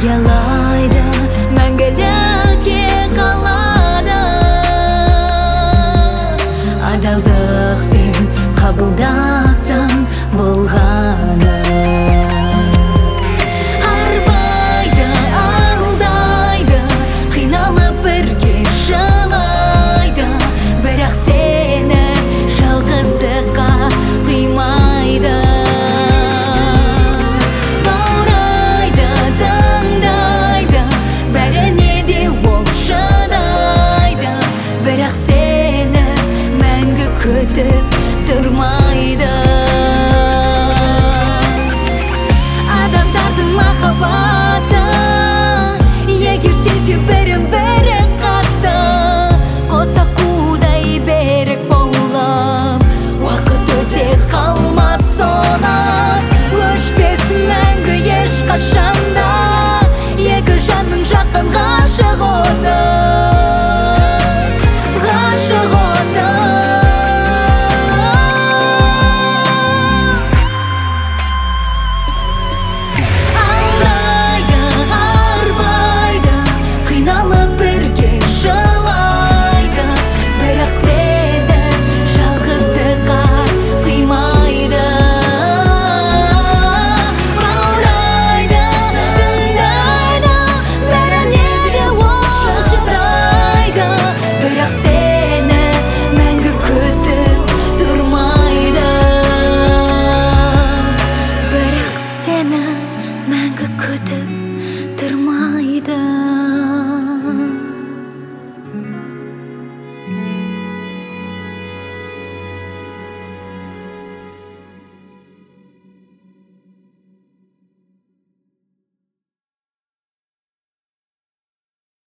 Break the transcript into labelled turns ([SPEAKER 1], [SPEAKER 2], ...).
[SPEAKER 1] Ұялайды мәңгілікке қалады. Адалдықпен қабылдасаң болғаны. Арбайды, алдайды, қиналып бірге жылайды. Бірақ сені жалғыздыққа қимайды. Баурайды, таңдайды, бәріне де ол шыдайды. Бірақ сені мәңгі күтіп тұрмайды. Адамдардың махаббаты, егер сезу бірін-бірі қатты, қоса қудай берік болып, уақыт өте қалмас соны. Өшпес мәңгі ешқашанда, екі жанның жақын ғашық оты. Ғашық оты. Мәңгі күтіп тұрмайды.